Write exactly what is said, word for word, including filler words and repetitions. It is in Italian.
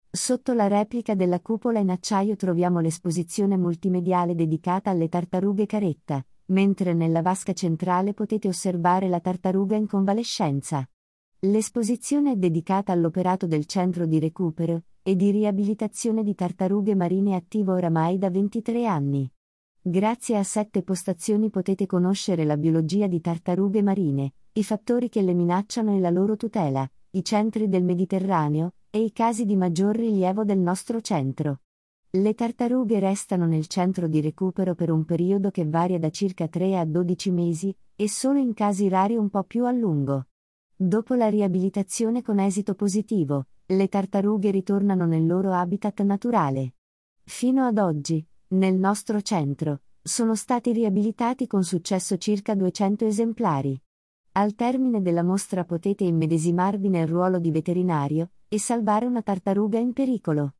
Sotto la replica della cupola in acciaio troviamo l'esposizione multimediale dedicata alle tartarughe caretta, mentre nella vasca centrale potete osservare la tartaruga in convalescenza. L'esposizione è dedicata all'operato del Centro di Recupero e di Riabilitazione di Tartarughe Marine attivo oramai da ventitré anni. Grazie a sette postazioni potete conoscere la biologia di tartarughe marine, i fattori che le minacciano e la loro tutela, i centri del Mediterraneo e i casi di maggior rilievo del nostro centro. Le tartarughe restano nel centro di recupero per un periodo che varia da circa tre a dodici mesi, e solo in casi rari un po' più a lungo. Dopo la riabilitazione con esito positivo, le tartarughe ritornano nel loro habitat naturale. Fino ad oggi, nel nostro centro, sono stati riabilitati con successo circa duecento esemplari. Al termine della mostra potete immedesimarvi nel ruolo di veterinario e salvare una tartaruga in pericolo.